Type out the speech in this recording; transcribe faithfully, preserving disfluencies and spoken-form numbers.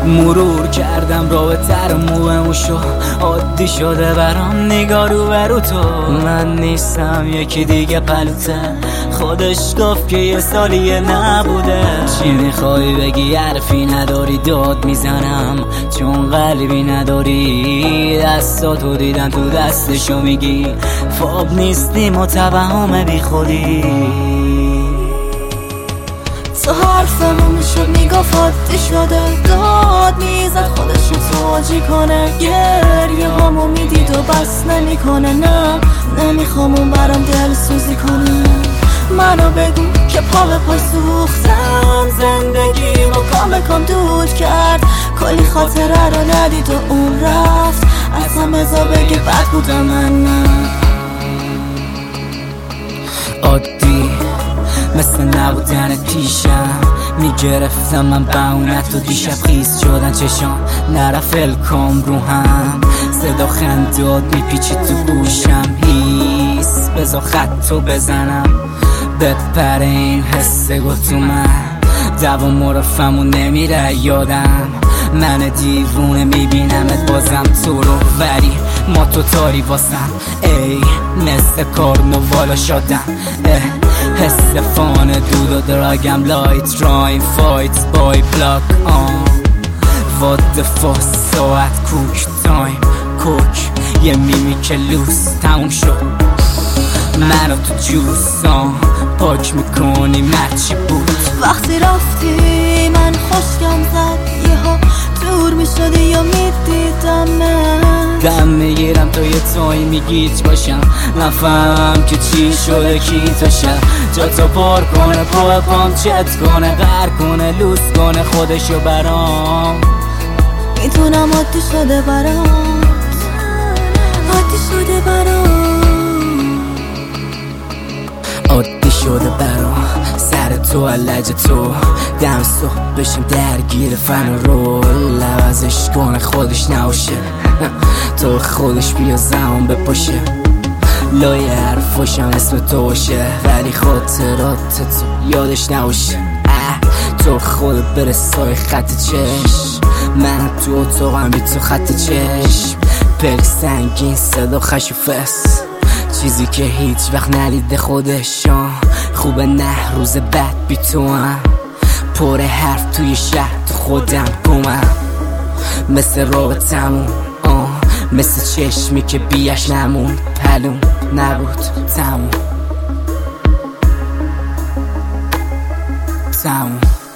مرور کردم راه تر موهمو شو عادی شده برام نگاه رو برو تو. من نیستم یکی دیگه پلوته، خودش گفت که یه سالیه نبوده. چی میخوای بگی حرفی نداری، داد میزنم چون قلبی نداری. دستاتو دیدم تو دستشو میگی فاب نیستی متوهم بی خودی. تو حرفمو میشد میگفت عادی شده، داد میزد خودشو توجی کنه. گریه هامو میدید و بس نمیکنه، نه نمیخوام اون برام دل سوزی کنه. منو بگو که پا به پای سوختم، زندگی رو کام به کام دود کرد. کلی خاطره رو ندید و اون رفت، ازم بزا بگه بد بودم من. نه عادی مثل نبودن پیشم میگرفتم من بهونت و دیشب خیز شدن چشام نرفت الکام رو هم. صدا خنداد میپیچید تو گوشم، هیس بزا خطو بزنم بپره این حسه گو تو من. دوام مرفم و نمیره یادم، من دیوونه میبینمت بازم تو رو، ولی ما تو تاری واسم ای مثل کارنوالا شدم. حس فان دود و دراگم لایت راین فایت بای بلاک آن وات دفاس ساعت کوک تایم کوک یه میمی که لوس تموم شد. منو تو جوسان پاک میکنی مرچی بود. وقتی رفتی من خوشگم زد، یه ها دور میشدی یا میدیدم. دم میگیرم تو یه توی میگیت باشم، نفهم که چی شده کی تو شد. جا تو پر کنه پا پام چت کنه غر کنه لوس کنه خودشو برام. میتونم عادی شده برام، عادی شده برام، عادی شده برام. سر تو علج تو دم صبح بشیم درگیر فن و رول، لوازش کنه خودش نباشه تو خودش بیا زمان بپاشه. لای حرفاشم اسم تو باشه ولی خاطرات تو یادش نباشه. تو خود برسای خط چشم، من تو اتاقم بی تو خط چشم. پل سنگین صدا خش و فس، چیزی که هیچ وقت ندیده خودشان. خوبه نه روز بد بی تو هم، پر حرف توی شهر تو خودم گمم. مثل رابطمون آه، مثل چشمی که بیش نمون پلون نبود تموم تموم.